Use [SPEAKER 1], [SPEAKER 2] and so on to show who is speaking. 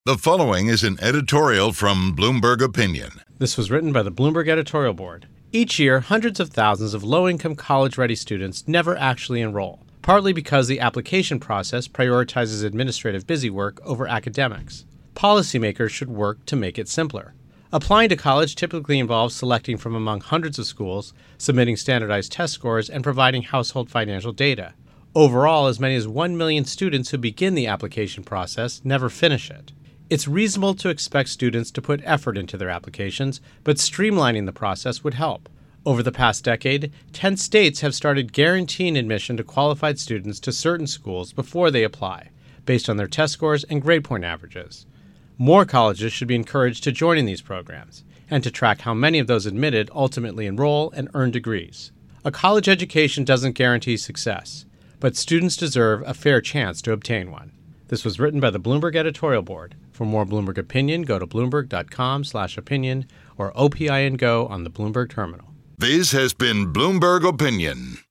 [SPEAKER 1] The following is an editorial from Bloomberg Opinion.
[SPEAKER 2] This was written by the Bloomberg editorial board. Each year, hundreds of thousands of low-income college-ready students never actually enroll, partly because the application process prioritizes administrative busywork over academics. Policymakers should work to make it simpler. Applying to college typically involves selecting from among hundreds of schools, submitting standardized test scores, and providing household financial data. Overall, as many as 1 million students who begin the application process never finish it. It's reasonable to expect students to put effort into their applications, but streamlining the process would help. Over the past decade, 10 states have started guaranteeing admission to qualified students to certain schools before they apply, based on their test scores and grade point averages. More colleges should be encouraged to join in these programs, and to track how many of those admitted ultimately enroll and earn degrees. A college education doesn't guarantee success, but students deserve a fair chance to obtain one. This was written by the Bloomberg editorial board. For more Bloomberg Opinion, go to bloomberg.com/opinion or OPIN Go on the Bloomberg terminal.
[SPEAKER 1] This has been Bloomberg Opinion.